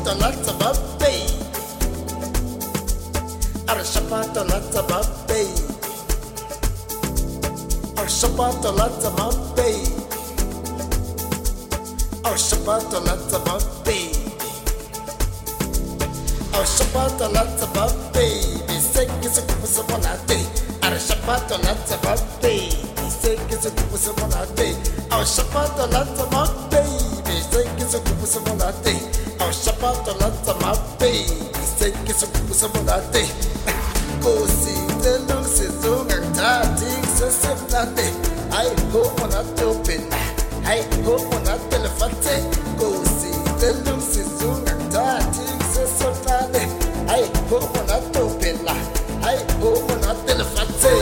lots of baby. Shapato lots of baby. Shapato lots of baby. Shapato lots of baby. Shapato lots of baby. Sick is a day. Shapato lots of baby. Sick is a day. Shapato lots of baby. Sick is a day. Shapato lots of baby. Sick is a day. Go see the looks is on and things are simple. I hope on a open. I hope on a telephone. Go see the looks is on and things are simple. I hope on a open. I hope on a telephone.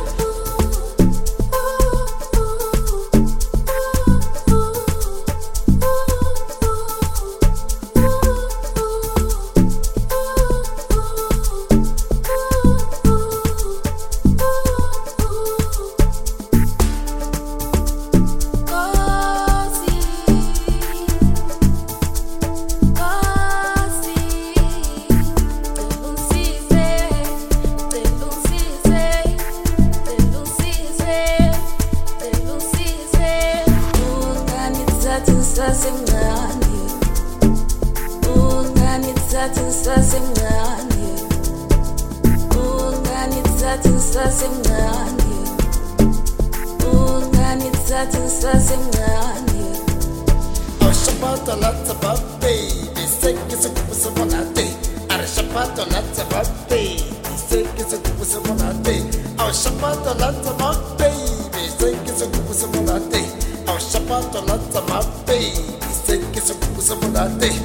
Shapato lots of baby, sick is a day. Shapato lots of baby, sick is a day. Shapato lots of baby, sick is a day. Shapato lots of baby, sick is a day.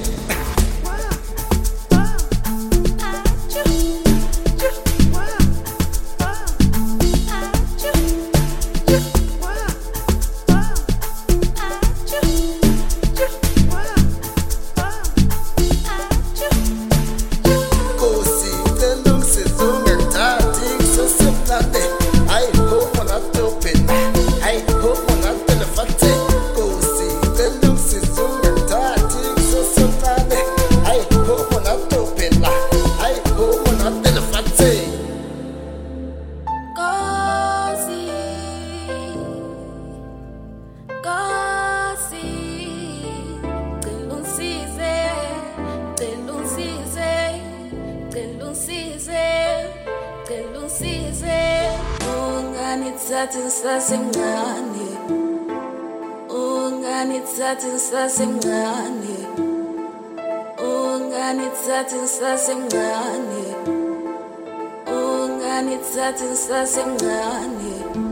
Ungani